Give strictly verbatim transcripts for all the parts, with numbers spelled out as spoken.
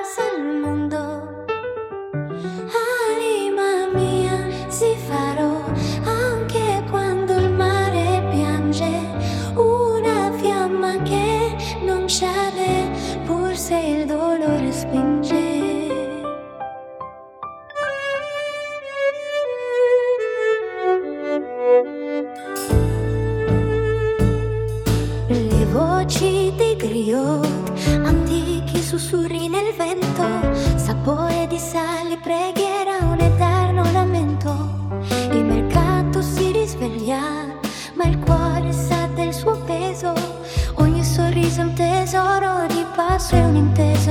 passa al mondo. Anima mia, sì farò, anche quando il mare piange, una fiamma che non cede, pur se il dolore spinge. Le voci dei griot, antichi sussurri nel vento, sapore di sali, preghiera, un eterno lamento. Il mercato si risveglia, ma il cuore sa del suo peso. Ogni sorriso è un tesoro, di passo è un inteso.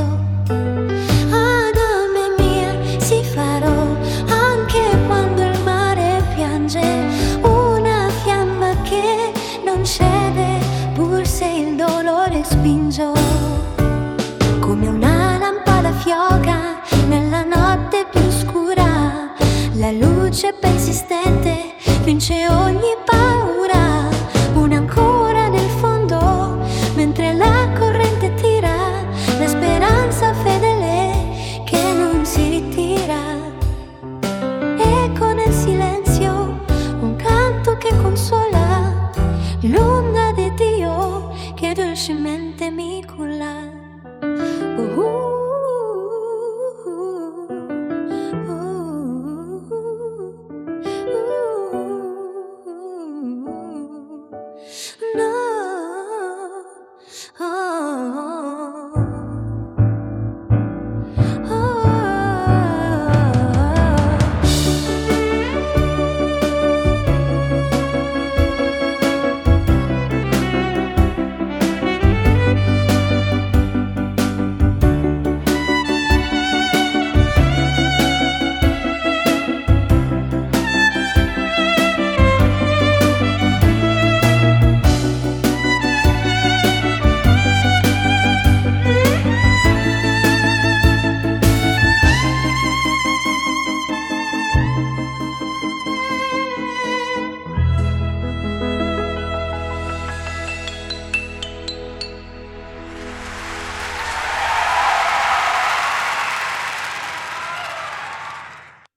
Anima mia, sì farò, anche quando il mare piange, una fiamma che non cede, pur se il dolore spingo. Come una lampada fioca nella notte più scura, la luce persistente vince ora.